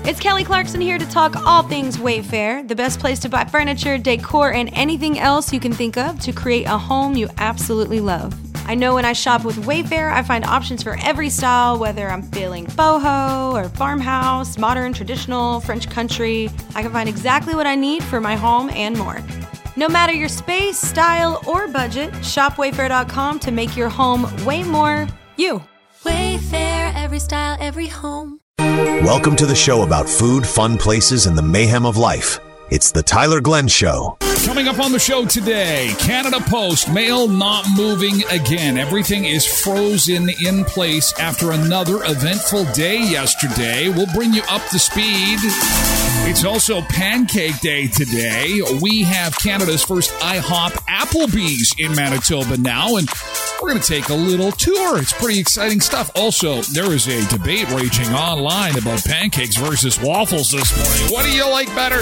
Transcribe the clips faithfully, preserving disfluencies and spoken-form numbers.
It's Kelly Clarkson here to talk all things Wayfair, the best place to buy furniture, decor, and anything else you can think of to create a home you absolutely love. I know when I shop with Wayfair, I find options for every style, whether I'm feeling boho or farmhouse, modern, traditional, French country. I can find exactly what I need for my home and more. No matter your space, style, or budget, shop wayfair dot com to make your home way more you. Wayfair, every style, every home. Welcome to the show about food, fun places, and the mayhem of life. It's the Tyler Glenn Show. Coming up on the show today, Canada Post, mail not moving again. Everything is frozen in place after another eventful day yesterday. We'll bring you up to speed. It's also Pancake Day today. We have Canada's first IHOP Applebee's in Manitoba now, and we're going to take a little tour. It's pretty exciting stuff. Also, there is a debate raging online about pancakes versus waffles this morning. What do you like better?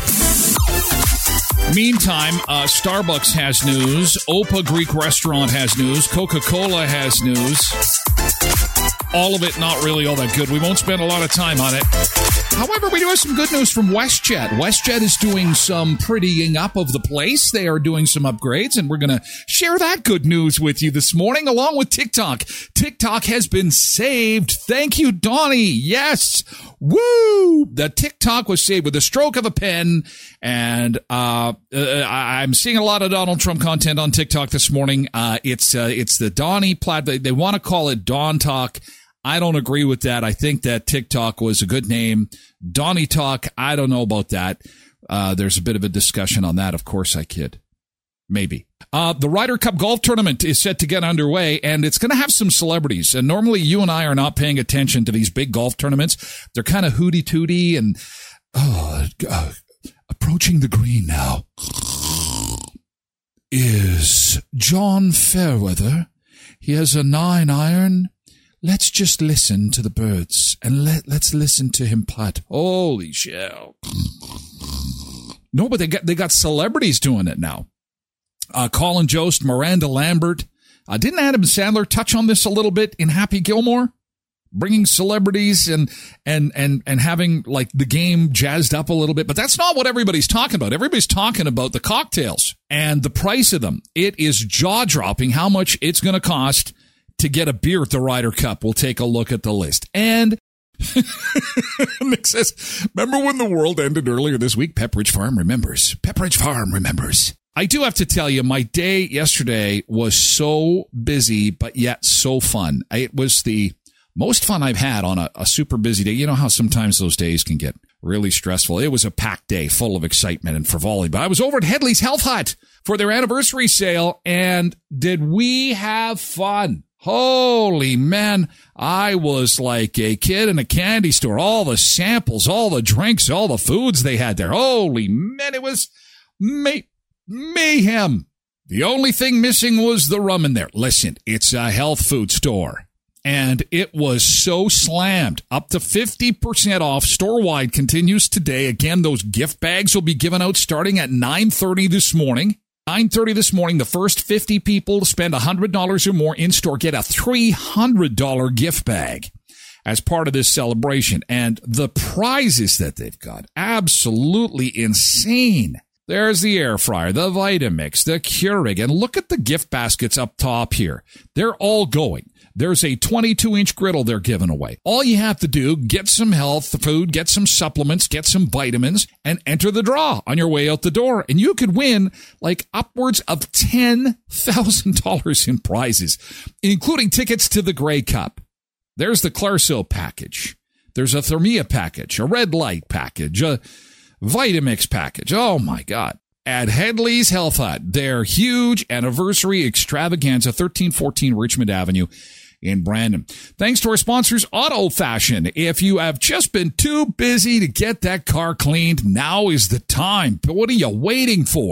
Meantime, uh, Starbucks has news. Opa Greek Restaurant has news. Coca-Cola has news. All of it not really all that good. We won't spend a lot of time on it. However, we do have some good news from WestJet. WestJet is doing some prettying up of the place. They are doing some upgrades, and we're going to share that good news with you this morning, along with TikTok. TikTok has been saved. Thank you, Donnie. Yes. Woo! The TikTok was saved with a stroke of a pen, and uh, uh, I'm seeing a lot of Donald Trump content on TikTok this morning. Uh, it's uh, it's the Donnie plat. They, they want to call it Don Talk. I don't agree with that. I think that TikTok was a good name. Donnie Talk, I don't know about that. Uh, there's a bit of a discussion on that. Of course I kid. Maybe. Uh, the Ryder Cup golf tournament is set to get underway, and it's going to have some celebrities. And normally you and I are not paying attention to these big golf tournaments. They're kind of hooty-tooty and oh, uh, approaching the green now is John Fairweather. He has a nine iron. Let's just listen to the birds, and let, let's listen to him putt. Holy shell. No, but they got, they got celebrities doing it now. Uh, Colin Jost, Miranda Lambert. Uh, didn't Adam Sandler touch on this a little bit in Happy Gilmore? Bringing celebrities and, and, and, and having like the game jazzed up a little bit. But that's not what everybody's talking about. Everybody's talking about the cocktails and the price of them. It is jaw dropping how much it's going to cost to get a beer at the Ryder Cup. We'll take a look at the list. And Nick says, remember when the world ended earlier this week? Pepperidge Farm remembers. Pepperidge Farm remembers. I do have to tell you, my day yesterday was so busy, but yet so fun. It was the most fun I've had on a, a super busy day. You know how sometimes those days can get really stressful. It was a packed day full of excitement and frivolity. But I was over at Headley's Health Hut for their anniversary sale, and did we have fun? Holy man, I was like a kid in a candy store. All the samples, all the drinks, all the foods they had there. Holy man, it was may- mayhem. The only thing missing was the rum in there. Listen, it's a health food store. And it was so slammed. Up to fifty percent off. Store-wide continues today. Again, those gift bags will be given out starting at nine thirty this morning. nine thirty this morning, the first fifty people to spend one hundred dollars or more in-store get a three hundred dollars gift bag as part of this celebration. And the prizes that they've got, absolutely insane. There's the air fryer, the Vitamix, the Keurig, and look at the gift baskets up top here. They're all going. There's a twenty-two inch griddle they're giving away. All you have to do, get some health food, get some supplements, get some vitamins, and enter the draw on your way out the door. And you could win like upwards of ten thousand dollars in prizes, including tickets to the Grey Cup. There's the Clarso package. There's a Thermia package, a Red Light package, a Vitamix package. Oh, my God. At Headley's Health Hut, their huge anniversary extravaganza, thirteen fourteen Richmond Avenue in Brandon. Thanks to our sponsors, Auto Fashion. If you have just been too busy to get that car cleaned, now is the time. But what are you waiting for?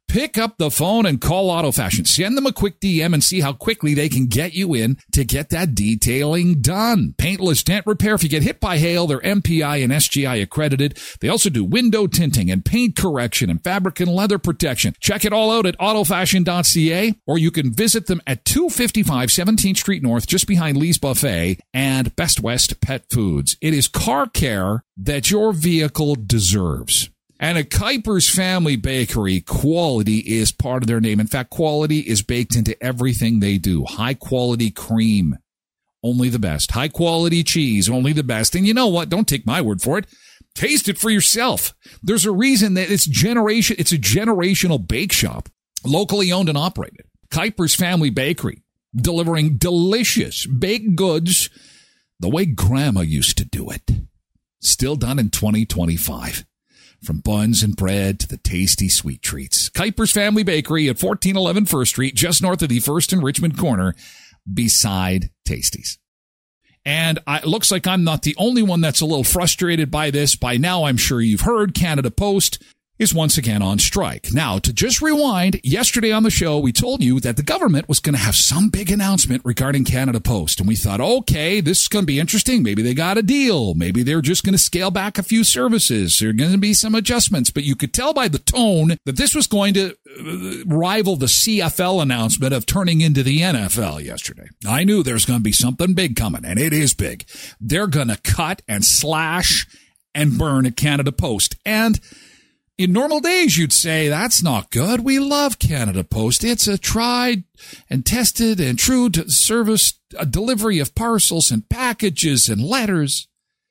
Pick up the phone and call Auto Fashion. Send them a quick D M and see how quickly they can get you in to get that detailing done. Paintless dent repair. If you get hit by hail, they're M P I and S G I accredited. They also do window tinting and paint correction and fabric and leather protection. Check it all out at auto fashion dot c a, or you can visit them at two fifty-five seventeenth Street North, just behind Lee's Buffet and Best West Pet Foods. It is car care that your vehicle deserves. And at Kuiper's Family Bakery, quality is part of their name. In fact, quality is baked into everything they do. High quality cream, only the best. High quality cheese, only the best. And you know what? Don't take my word for it. Taste it for yourself. There's a reason that it's generation. It's a generational bake shop, locally owned and operated. Kuiper's Family Bakery, delivering delicious baked goods the way Grandma used to do it. Still done in twenty twenty-five. From buns and bread to the tasty sweet treats. Kuiper's Family Bakery at fourteen eleven First Street, just north of the First and Richmond corner, beside Tasties. And I, it looks like I'm not the only one that's a little frustrated by this. By now, I'm sure you've heard Canada Post is once again on strike. Now, to just rewind, yesterday on the show, we told you that the government was going to have some big announcement regarding Canada Post. And we thought, okay, this is going to be interesting. Maybe they got a deal. Maybe they're just going to scale back a few services. There are going to be some adjustments. But you could tell by the tone that this was going to rival the C F L announcement of turning into the N F L yesterday. I knew there's going to be something big coming, and it is big. They're going to cut and slash and burn at Canada Post. And in normal days, you'd say, that's not good. We love Canada Post. It's a tried and tested and true to service, a delivery of parcels and packages and letters.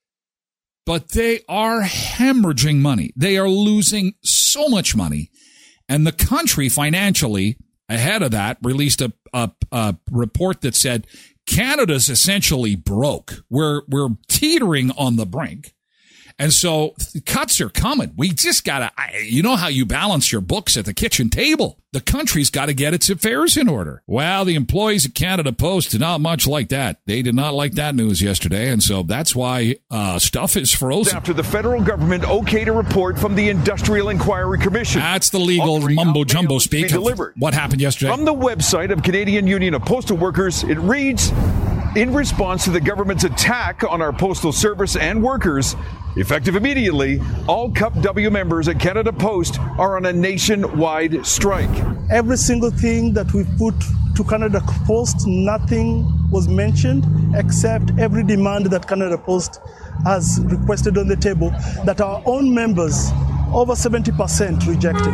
But they are hemorrhaging money. They are losing so much money. And the country financially, ahead of that, released a, a, a report that said Canada's essentially broke. We're, we're teetering on the brink. And so cuts are coming. We just got to, you know how you balance your books at the kitchen table. The country's got to get its affairs in order. Well, the employees at Canada Post did not much like that. They did not like that news yesterday. And so that's why uh, stuff is frozen. After the federal government okayed a report from the Industrial Inquiry Commission. That's the legal mumbo jumbo speak. What happened yesterday? From the website of Canadian Union of Postal Workers, it reads, in response to the government's attack on our postal service and workers, effective immediately, all C U P W members at Canada Post are on a nationwide strike. Every single thing that we put to Canada Post, nothing was mentioned except every demand that Canada Post has requested on the table that our own members, over seventy percent, rejected.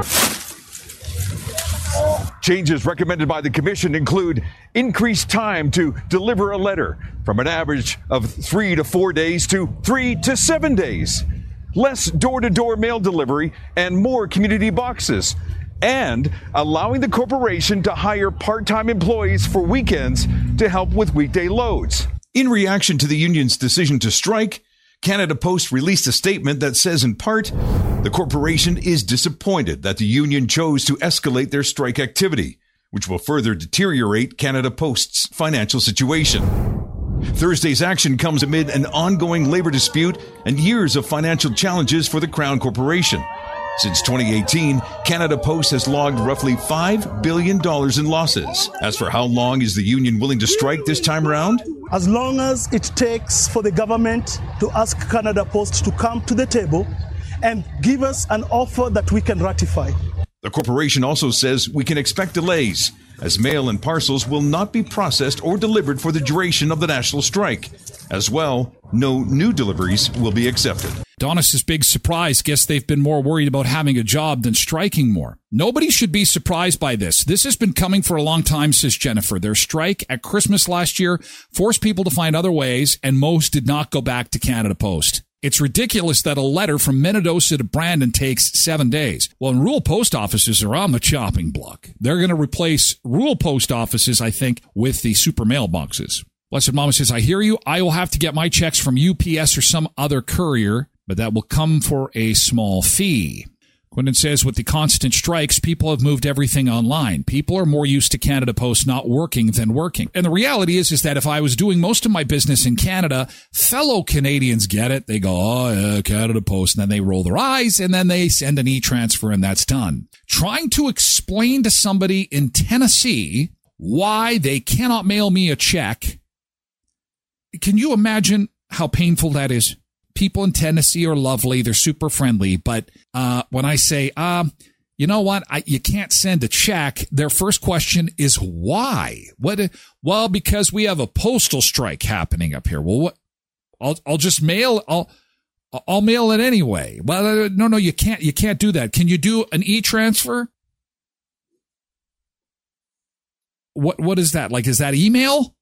Changes recommended by the Commission include increased time to deliver a letter from an average of three to four days to three to seven days, less door-to-door mail delivery and more community boxes, and allowing the corporation to hire part-time employees for weekends to help with weekday loads. In reaction to the union's decision to strike, Canada Post released a statement that says, in part, the corporation is disappointed that the union chose to escalate their strike activity, which will further deteriorate Canada Post's financial situation. Thursday's action comes amid an ongoing labor dispute and years of financial challenges for the Crown Corporation. Since twenty eighteen, Canada Post has logged roughly five billion dollars in losses. As for how long is the union willing to strike this time around? As long as it takes for the government to ask Canada Post to come to the table and give us an offer that we can ratify. The corporation also says we can expect delays, as mail and parcels will not be processed or delivered for the duration of the national strike. As well, no new deliveries will be accepted. Donis's big surprise. Guess they've been more worried about having a job than striking more. Nobody should be surprised by this. This has been coming for a long time, says Jennifer. Their strike at Christmas last year forced people to find other ways, and most did not go back to Canada Post. It's ridiculous that a letter from Minnedosa to Brandon takes seven days. Well, and rural post offices are on the chopping block. They're going to replace rural post offices, I think, with the super mailboxes. Blessed Mama says, I hear you. I will have to get my checks from U P S or some other courier, but that will come for a small fee. Quinton says, with the constant strikes, people have moved everything online. People are more used to Canada Post not working than working. And the reality is, is that if I was doing most of my business in Canada, fellow Canadians get it. They go, oh, yeah, Canada Post. And then they roll their eyes and then they send an e-transfer and that's done. Trying to explain to somebody in Tennessee why they cannot mail me a check. Can you imagine how painful that is? People in Tennessee are lovely. They're super friendly. But uh, when I say, um, you know what, I, you can't send a check, their first question is why? What? Well, because we have a postal strike happening up here. Well, what? I'll I'll just mail. I'll I'll mail it anyway. Well, no, no, you can't. You can't do that. Can you do an e-transfer? What what is that? Like, is that email?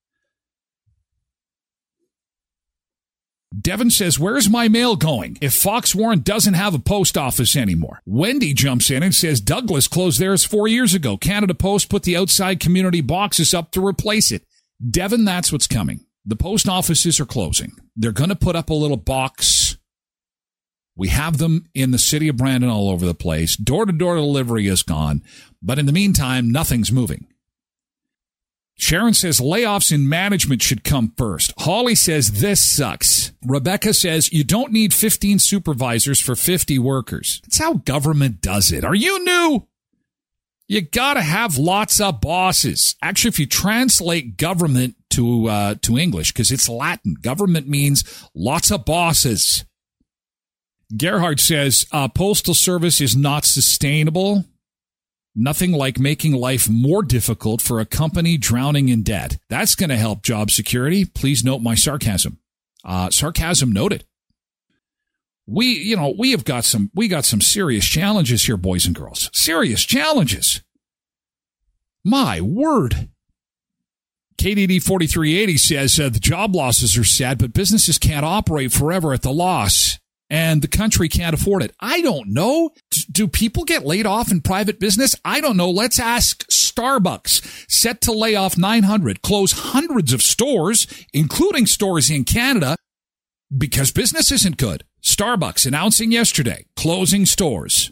Devin says, where's my mail going if Fox Warren doesn't have a post office anymore? Wendy jumps in and says, Douglas closed theirs four years ago. Canada Post put the outside community boxes up to replace it. Devin, that's what's coming. The post offices are closing. They're going to put up a little box. We have them in the city of Brandon all over the place. Door-to-door delivery is gone. But in the meantime, nothing's moving. Sharon says layoffs in management should come first. Holly says this sucks. Rebecca says you don't need fifteen supervisors for fifty workers. That's how government does it. Are you new? You gotta have lots of bosses. Actually, if you translate government to uh, to English, because it's Latin, government means lots of bosses. Gerhard says uh, postal service is not sustainable. Nothing like making life more difficult for a company drowning in debt. That's going to help job security. Please note my sarcasm. Uh, sarcasm noted. We, you know, we have got some, we got some serious challenges here, boys and girls. Serious challenges. My word. K D D forty-three eighty says uh, the job losses are sad, but businesses can't operate forever at the loss. And the country can't afford it. I don't know. Do people get laid off in private business? I don't know. Let's ask Starbucks. Set to lay off nine hundred, close hundreds of stores, including stores in Canada, because business isn't good. Starbucks announcing yesterday, closing stores.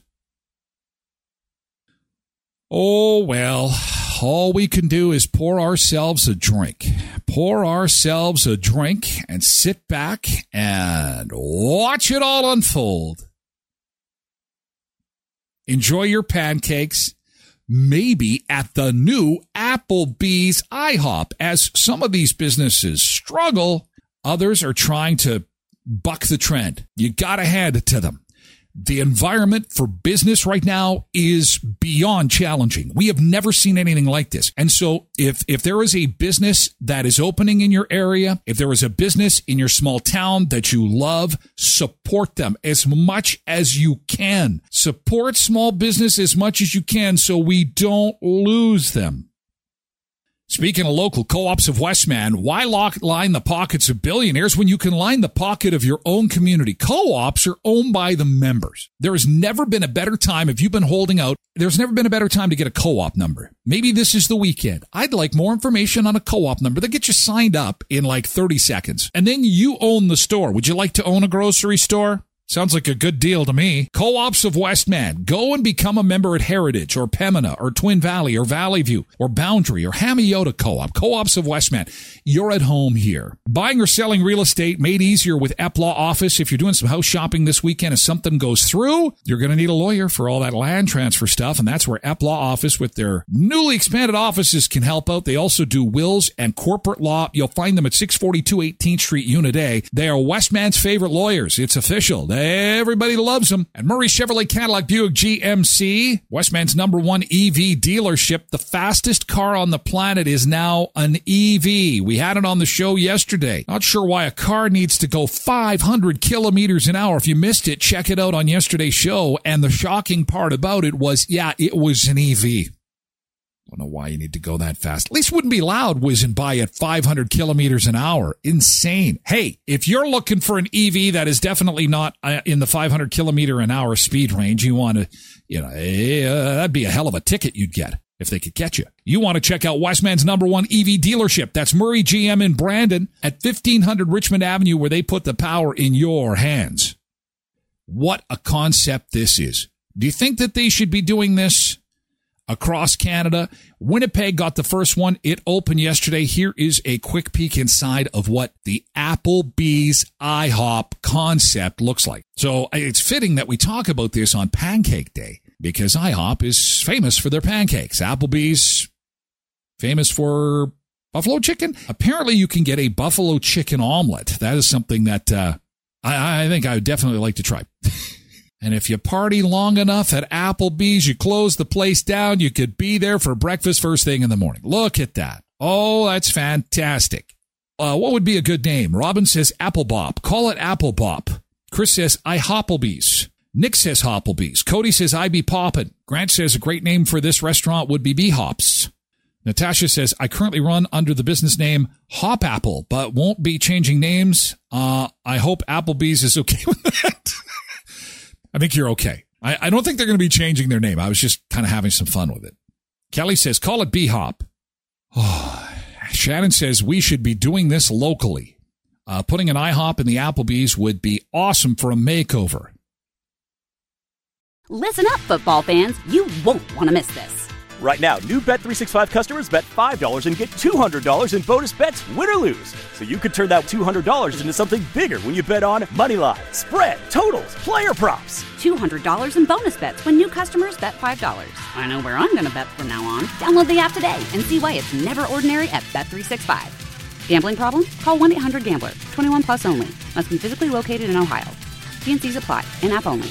Oh, well, all we can do is pour ourselves a drink. Pour ourselves a drink and sit back and watch it all unfold. Enjoy your pancakes, maybe at the new Applebee's IHOP. As some of these businesses struggle, others are trying to buck the trend. You got to hand it to them. The environment for business right now is beyond challenging. We have never seen anything like this. And so if, if there is a business that is opening in your area, if there is a business in your small town that you love, support them as much as you can. Support small business as much as you can so we don't lose them. Speaking of local co-ops of Westman, why lock, line the pockets of billionaires when you can line the pocket of your own community? Co-ops are owned by the members. There has never been a better time, if you've been holding out, there's never been a better time to get a co-op number. Maybe this is the weekend. I'd like more information on a co-op number. They'll get you signed up in like thirty seconds. And then you own the store. Would you like to own a grocery store? Sounds like a good deal to me. Co-ops of Westman. Go and become a member at Heritage or Pembina or Twin Valley or Valley View or Boundary or Hamiota Co-op. Co-ops of Westman. You're at home here. Buying or selling real estate made easier with Eplaw Office. If you're doing some house shopping this weekend and something goes through, you're going to need a lawyer for all that land transfer stuff. And that's where Eplaw Office with their newly expanded offices can help out. They also do wills and corporate law. You'll find them at six forty-two eighteenth Street, Unit A. They are Westman's favorite lawyers. It's official. Everybody loves them. And Murray Chevrolet Cadillac Buick G M C, Westman's number one E V dealership. The fastest car on the planet is now an E V. We had it on the show yesterday. Not sure why a car needs to go five hundred kilometers an hour. If you missed it, check it out on yesterday's show. And the shocking part about it was, yeah, it was an E V. Don't know why you need to go that fast. At least it wouldn't be loud whizzing by at five hundred kilometers an hour. Insane. Hey, if you're looking for an E V that is definitely not uh, in the five hundred kilometer an hour speed range, you want to, you know, uh, that'd be a hell of a ticket you'd get if they could catch you. You want to check out Westman's number one E V dealership. That's Murray G M in Brandon at fifteen hundred Richmond Avenue, where they put the power in your hands. What a concept this is. Do you think that they should be doing this across Canada? Winnipeg got the first one. It opened yesterday. Here is a quick peek inside of what the Applebee's IHOP concept looks like. So it's fitting that we talk about this on Pancake Day because IHOP is famous for their pancakes. Applebee's famous for buffalo chicken. Apparently you can get a buffalo chicken omelet. That is something that uh, I, I think I would definitely like to try. And if you party long enough at Applebee's, you close the place down, you could be there for breakfast first thing in the morning. Look at that. Oh, that's fantastic. Uh, what would be a good name? Robin says Apple Bop. Call it Apple Bop. Chris says iHopplebee's. Nick says Hopplebee's. Cody says I be poppin'. Grant says a great name for this restaurant would be B-Hops. Natasha says, I currently run under the business name Hop Apple, but won't be changing names. Uh, I hope Applebee's is okay with that. I think you're okay. I, I don't think they're going to be changing their name. I was just kind of having some fun with it. Kelly says, call it B-Hop. Oh, Shannon says, we should be doing this locally. Uh, putting an IHOP in the Applebee's would be awesome for a makeover. Listen up, football fans. You won't want to miss this. Right now, new Bet three sixty-five customers bet five dollars and get two hundred dollars in bonus bets, win or lose. So you could turn that two hundred dollars into something bigger when you bet on money line, spread, totals, player props. two hundred dollars in bonus bets when new customers bet five dollars. I know where I'm going to bet from now on. Download the app today and see why it's never ordinary at Bet three sixty-five. Gambling problem? Call one eight hundred gambler. twenty-one plus only. Must be physically located in Ohio. T and C's apply. In-app only.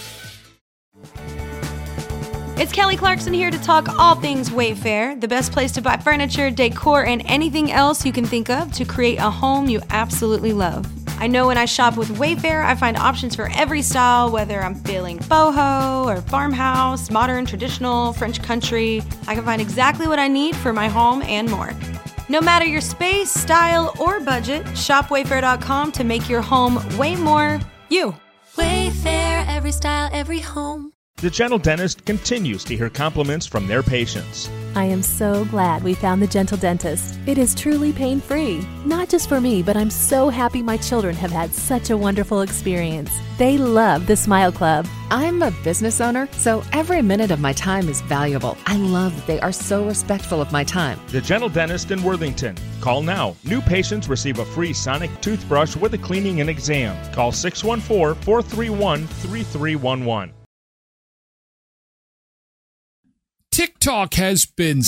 It's Kelly Clarkson here to talk all things Wayfair, the best place to buy furniture, decor, and anything else you can think of to create a home you absolutely love. I know when I shop with Wayfair, I find options for every style, whether I'm feeling boho or farmhouse, modern, traditional, French country. I can find exactly what I need for my home and more. No matter your space, style, or budget, shop wayfair dot com to make your home way more you. Wayfair, every style, every home. The Gentle Dentist continues to hear compliments from their patients. I am so glad we found the Gentle Dentist. It is truly pain-free. Not just for me, but I'm so happy my children have had such a wonderful experience. They love the Smile Club. I'm a business owner, so every minute of my time is valuable. I love that they are so respectful of my time. The Gentle Dentist in Worthington. Call now. New patients receive a free Sonic toothbrush with a cleaning and exam. Call six one four, four three one, three three one one. TikTok has been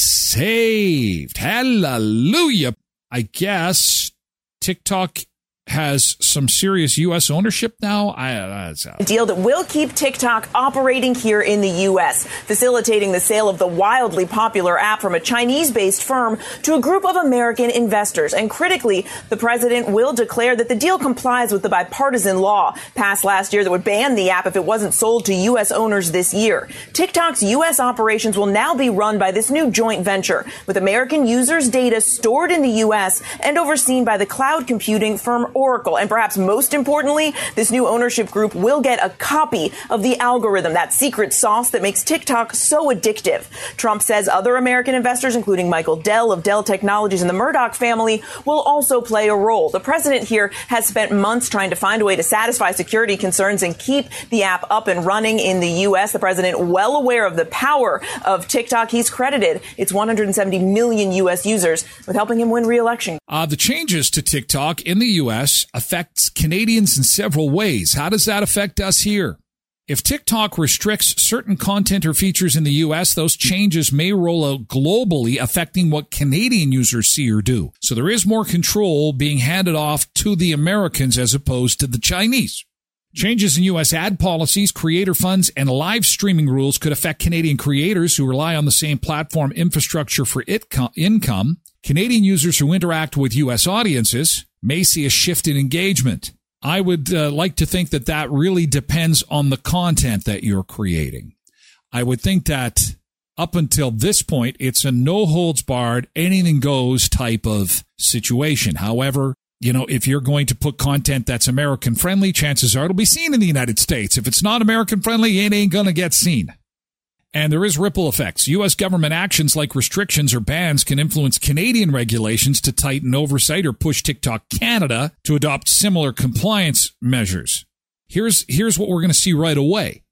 saved. Hallelujah. I guess TikTok has some serious U S ownership now. I, uh, a deal that will keep TikTok operating here in the U S, facilitating the sale of the wildly popular app from a Chinese-based firm to a group of American investors. And critically, the president will declare that the deal complies with the bipartisan law passed last year that would ban the app if it wasn't sold to U S owners this year. TikTok's U S operations will now be run by this new joint venture, with American users' data stored in the U S and overseen by the cloud computing firm Oracle. And perhaps most importantly, this new ownership group will get a copy of the algorithm, that secret sauce that makes TikTok so addictive. Trump says other American investors, including Michael Dell of Dell Technologies and the Murdoch family, will also play a role. The president here has spent months trying to find a way to satisfy security concerns and keep the app up and running in the U S. The president, well aware of the power of TikTok, he's credited its one hundred seventy million U S users with helping him win re-election. Uh, the changes to TikTok in the U S affects Canadians in several ways. How does that affect us here? If TikTok restricts certain content or features in the U S, those changes may roll out globally, affecting what Canadian users see or do. So there is more control being handed off to the Americans as opposed to the Chinese. Changes in U S ad policies, creator funds, and live streaming rules could affect Canadian creators who rely on the same platform infrastructure for it co- income. Canadian users who interact with U S audiences may see a shift in engagement. I would uh, like to think that that really depends on the content that you're creating. I would think that up until this point, it's a no holds barred, anything goes type of situation. However, you know, if you're going to put content that's American friendly, chances are it'll be seen in the United States. If it's not American friendly, it ain't going to get seen. And there is ripple effects. U S government actions like restrictions or bans can influence Canadian regulations to tighten oversight or push TikTok Canada to adopt similar compliance measures. Here's, here's what we're going to see right away.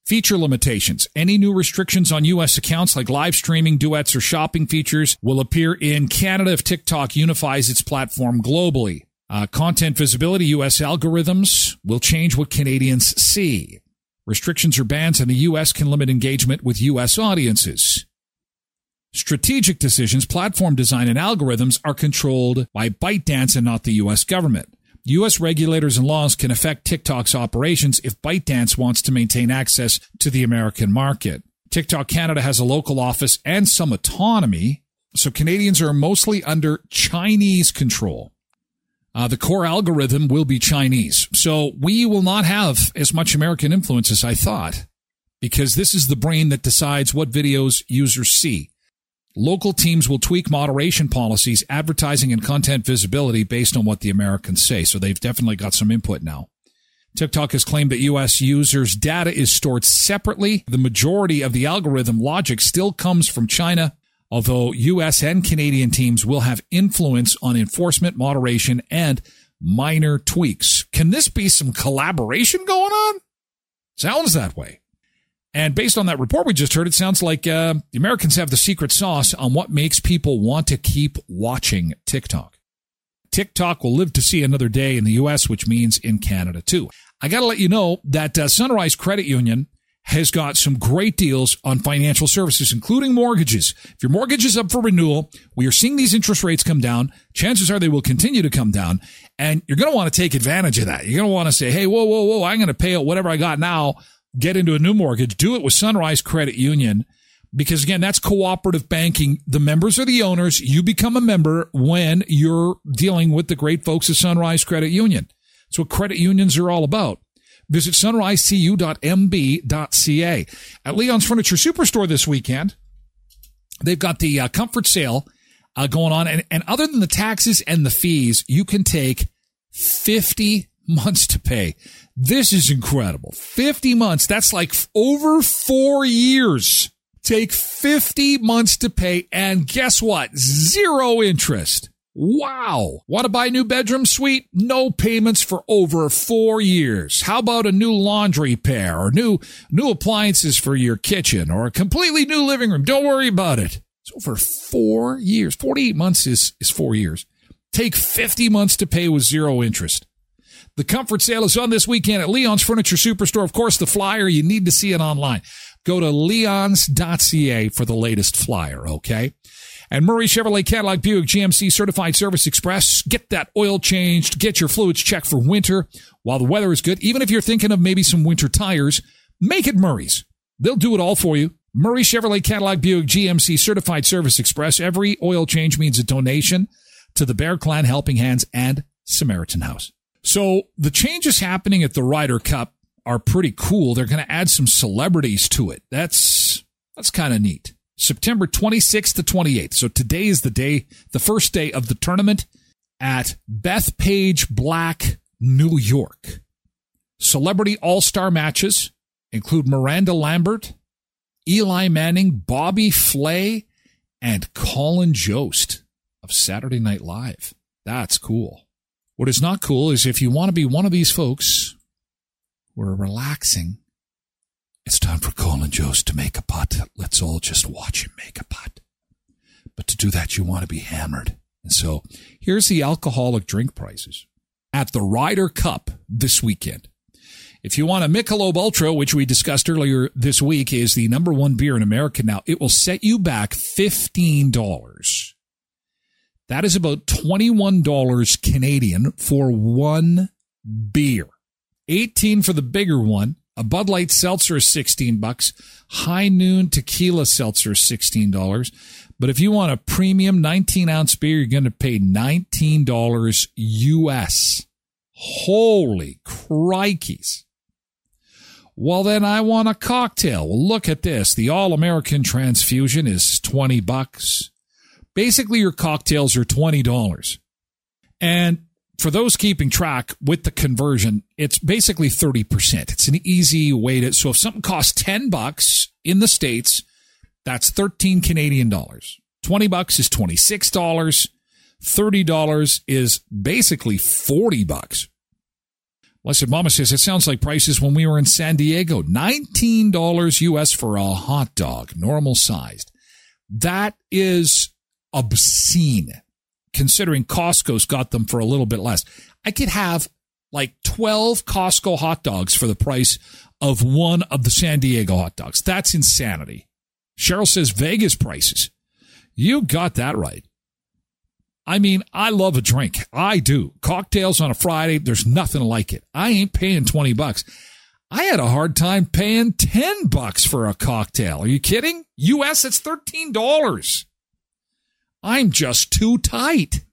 Feature limitations. Any new restrictions on U S accounts like live streaming, duets, or shopping features will appear in Canada if TikTok unifies its platform globally. Uh, content visibility. U S algorithms will change what Canadians see. Restrictions or bans in the U S can limit engagement with U S audiences. Strategic decisions, platform design, and algorithms are controlled by ByteDance and not the U S government. U S regulators and laws can affect TikTok's operations if ByteDance wants to maintain access to the American market. TikTok Canada has a local office and some autonomy, so Canadians are mostly under Chinese control. Uh, the core algorithm will be Chinese, so we will not have as much American influence as I thought, because this is the brain that decides what videos users see. Local teams will tweak moderation policies, advertising, and content visibility based on what the Americans say. So they've definitely got some input now. TikTok has claimed that U S users' data is stored separately. The majority of the algorithm logic still comes from China, although U S and Canadian teams will have influence on enforcement, moderation, and minor tweaks. Can this be some collaboration going on? Sounds that way. And based on that report we just heard, it sounds like uh, the Americans have the secret sauce on what makes people want to keep watching TikTok. TikTok will live to see another day in the U S, which means in Canada too. I got to let you know that uh, Sunrise Credit Union has got some great deals on financial services, including mortgages. If your mortgage is up for renewal, we are seeing these interest rates come down. Chances are they will continue to come down, and you're going to want to take advantage of that. You're going to want to say, hey, whoa, whoa, whoa, I'm going to pay out whatever I got now, get into a new mortgage. Do it with Sunrise Credit Union, because again, that's cooperative banking. The members are the owners. You become a member when you're dealing with the great folks at Sunrise Credit Union. That's what credit unions are all about. Visit sunrise c u dot m b dot c a. At Leon's Furniture Superstore this weekend, they've got the uh, comfort sale uh, going on. And, and other than the taxes and the fees, you can take fifty months to pay. This is incredible. fifty months. That's like over four years. Take fifty months to pay. And guess what? Zero interest. Wow. Want to buy a new bedroom suite? No payments for over four years. How about a new laundry pair or new, new appliances for your kitchen or a completely new living room? Don't worry about it. It's over four years. forty-eight months is, is four years. Take fifty months to pay with zero interest. The comfort sale is on this weekend at Leon's Furniture Superstore. Of course, the flyer, you need to see it online. Go to leons dot c a for the latest flyer, okay? And Murray Chevrolet Cadillac Buick G M C Certified Service Express. Get that oil changed. Get your fluids checked for winter while the weather is good. Even if you're thinking of maybe some winter tires, make it Murray's. They'll do it all for you. Murray Chevrolet Cadillac Buick G M C Certified Service Express. Every oil change means a donation to the Bear Clan, Helping Hands, and Samaritan House. So the changes happening at the Ryder Cup are pretty cool. They're going to add some celebrities to it. That's, that's kind of neat. September twenty-sixth to twenty-eighth. So today is the day, the first day of the tournament at Bethpage Black, New York. Celebrity all-star matches include Miranda Lambert, Eli Manning, Bobby Flay, and Colin Jost of Saturday Night Live. That's cool. What is not cool is if you want to be one of these folks who are relaxing, it's time for Colin Jost to make a putt. Let's all just watch him make a putt. But to do that, you want to be hammered. And so here's the alcoholic drink prices at the Ryder Cup this weekend. If you want a Michelob Ultra, which we discussed earlier this week, is the number one beer in America now, it will set you back fifteen dollars. That is about twenty-one dollars Canadian for one beer. eighteen for the bigger one. A Bud Light Seltzer is sixteen bucks. High Noon Tequila Seltzer is sixteen dollars. But if you want a premium nineteen ounce beer, you're going to pay nineteen dollars U S. Holy crikeys. Well, then I want a cocktail. Well, look at this. The All-American Transfusion is twenty bucks. Basically, your cocktails are twenty dollars. And for those keeping track with the conversion, it's basically thirty percent. It's an easy way to, so if something costs ten bucks in the States, that's thirteen Canadian dollars. twenty bucks is twenty-six dollars. thirty dollars is basically forty bucks. Blessed Mama says, it sounds like prices when we were in San Diego. nineteen dollars U S for a hot dog, normal sized. That is obscene, considering Costco's got them for a little bit less. I could have like twelve Costco hot dogs for the price of one of the San Diego hot dogs. That's insanity. Cheryl says Vegas prices. You got that right. I mean, I love a drink. I do. Cocktails on a Friday, there's nothing like it. I ain't paying twenty bucks. I had a hard time paying ten bucks for a cocktail. Are you kidding? U S, it's thirteen dollars. I'm just too tight.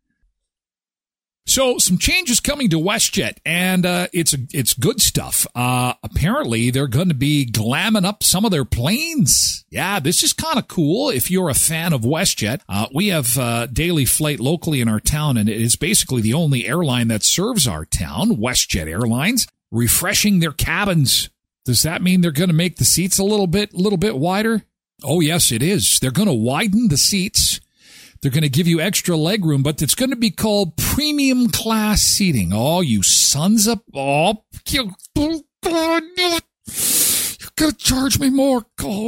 So some changes coming to WestJet, and uh, it's it's good stuff. Uh, apparently, they're going to be glamming up some of their planes. Yeah, this is kind of cool if you're a fan of WestJet. Uh, we have uh, daily flight locally in our town, and it is basically the only airline that serves our town, WestJet Airlines, refreshing their cabins. Does that mean they're going to make the seats a little bit, little bit wider? Oh, yes, it is. They're going to widen the seats. They're going to give you extra leg room, but it's going to be called premium class seating. Oh, you sons of... Oh, you, you're going to charge me more.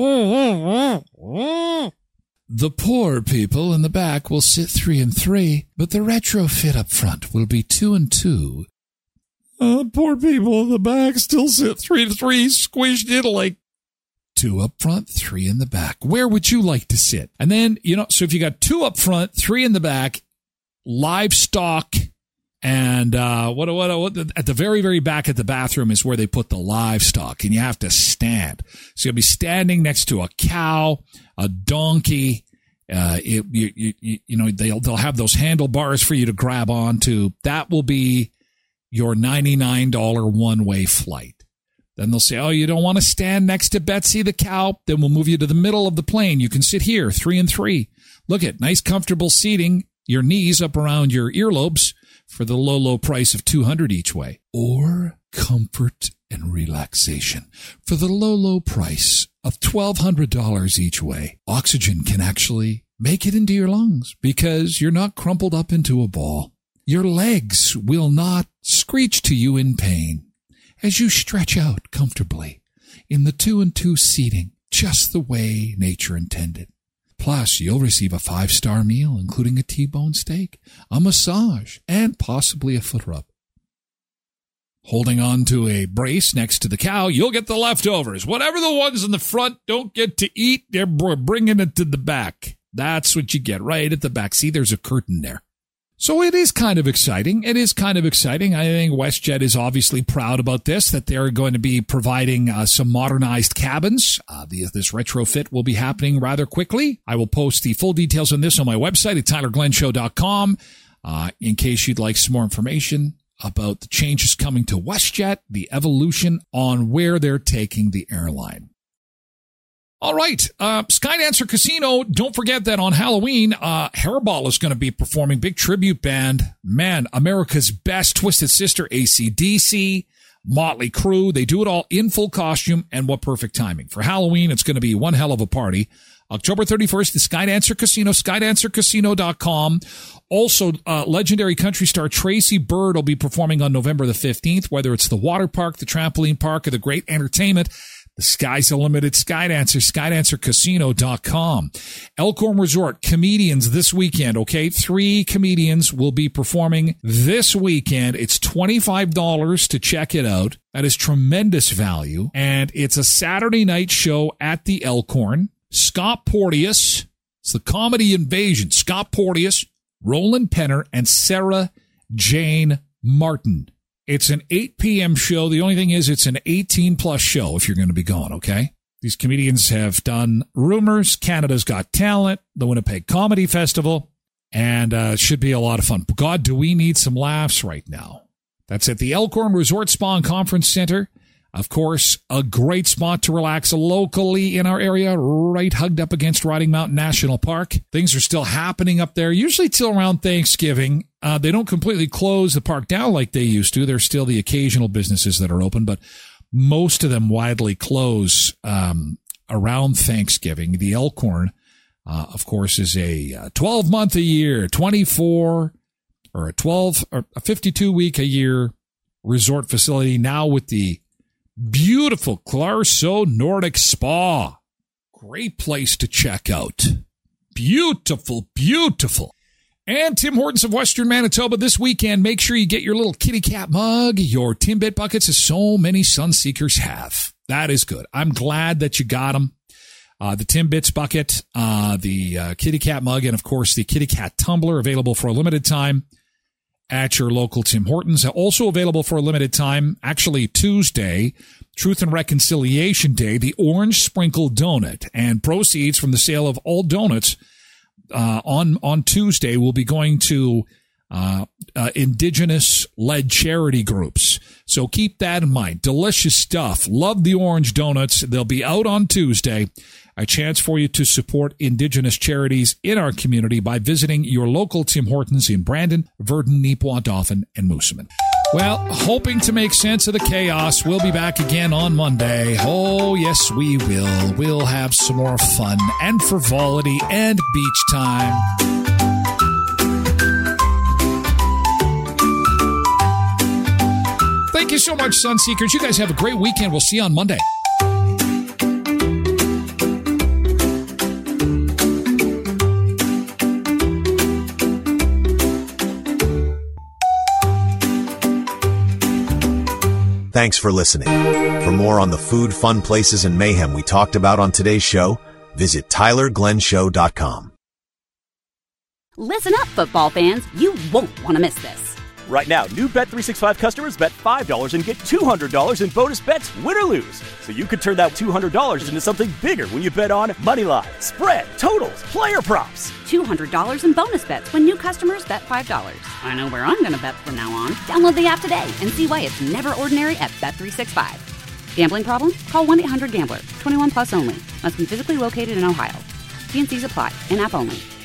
The poor people in the back will sit three and three, but the retrofit up front will be two and two. Uh, poor people in the back still sit three to three, squished in like two up front, three in the back. Where would you like to sit? And then, you know, so if you got two up front, three in the back, livestock, and uh, what, what, what, at the very, very back at the bathroom is where they put the livestock, and you have to stand. So you'll be standing next to a cow, a donkey. Uh, it, you, you, you know, they'll, they'll have those handlebars for you to grab onto. That will be your ninety-nine dollars one-way flight. Then they'll say, oh, you don't want to stand next to Betsy the cow? Then we'll move you to the middle of the plane. You can sit here, three and three. Look at nice, comfortable seating, your knees up around your earlobes for the low, low price of two hundred dollars each way. Or comfort and relaxation for the low, low price of twelve hundred dollars each way. Oxygen can actually make it into your lungs because you're not crumpled up into a ball. Your legs will not screech to you in pain as you stretch out comfortably in the two and two seating, just the way nature intended. Plus, you'll receive a five-star meal, including a T-bone steak, a massage, and possibly a foot rub. Holding on to a brace next to the cow, you'll get the leftovers. Whatever the ones in the front don't get to eat, they're bringing it to the back. That's what you get right at the back. See, there's a curtain there. So it is kind of exciting. It is kind of exciting. I think WestJet is obviously proud about this, that they're going to be providing uh, some modernized cabins. Uh, the, this retrofit will be happening rather quickly. I will post the full details on this on my website at tyler glenn show dot com uh, in case you'd like some more information about the changes coming to WestJet, the evolution on where they're taking the airline. All right, uh, Skydancer Casino, don't forget that on Halloween, uh, Hairball is going to be performing, big tribute band. Man, America's best Twisted Sister, A C D C, Motley Crue. They do it all in full costume, and what perfect timing. For Halloween, it's going to be one hell of a party. October thirty-first, the Skydancer Casino, skydancer casino dot com. Also, uh, legendary country star Tracy Bird will be performing on November the fifteenth, whether it's the water park, the trampoline park, or the great entertainment. The sky's the limit at Skydancer, skydancer casino dot com. Elkhorn Resort, comedians this weekend, okay? Three comedians will be performing this weekend. It's twenty-five dollars to check it out. That is tremendous value. And it's a Saturday night show at the Elkhorn. Scott Porteous, it's the Comedy Invasion. Scott Porteous, Roland Penner, and Sarah Jane Martin. It's an eight p.m. show. The only thing is it's an eighteen plus show if you're going to be going, okay? These comedians have done Rumors, Canada's Got Talent, the Winnipeg Comedy Festival, and uh, it should be a lot of fun. God, do we need some laughs right now. That's at the Elkhorn Resort Spa and Conference Center. Of course, a great spot to relax locally in our area, right hugged up against Riding Mountain National Park. Things are still happening up there, usually till around Thanksgiving. Uh, they don't completely close the park down like they used to. There's still the occasional businesses that are open, but most of them widely close um, around Thanksgiving. The Elkhorn, uh, of course, is a twelve-month a year, twenty-four, or a twelve, or a fifty-two week a year resort facility now with the beautiful Clarso Nordic Spa. Great place to check out. Beautiful, beautiful. And Tim Hortons of Western Manitoba this weekend. Make sure you get your little kitty cat mug, your Timbit buckets, as so many Sunseekers have. That is good. I'm glad that you got them. Uh, the Timbits bucket, uh, the uh, kitty cat mug, and of course the kitty cat tumbler available for a limited time at your local Tim Hortons. Also available for a limited time, actually Tuesday, Truth and Reconciliation Day, the Orange Sprinkle Donut. And proceeds from the sale of all donuts uh, on, on Tuesday will be going to uh, uh, Indigenous-led charity groups. So keep that in mind. Delicious stuff. Love the orange donuts. They'll be out on Tuesday. A chance for you to support Indigenous charities in our community by visiting your local Tim Hortons in Brandon, Verdun, Neepawa, Dauphin, and Moosomin. Well, hoping to make sense of the chaos, we'll be back again on Monday. Oh, yes, we will. We'll have some more fun and frivolity and beach time. Thank you so much, Sunseekers. You guys have a great weekend. We'll see you on Monday. Thanks for listening. For more on the food, fun places, and mayhem we talked about on today's show, visit Tyler Glenn Show dot com. Listen up, football fans. You won't want to miss this. Right now, new Bet three sixty-five customers bet five dollars and get two hundred dollars in bonus bets, win or lose. So you could turn that two hundred dollars into something bigger when you bet on money line, spread, totals, player props. two hundred dollars in bonus bets when new customers bet five dollars. I know where I'm going to bet from now on. Download the app today and see why it's never ordinary at Bet three sixty-five. Gambling problem? Call one eight hundred gambler. twenty-one plus only. Must be physically located in Ohio. T and C's apply. In-app only.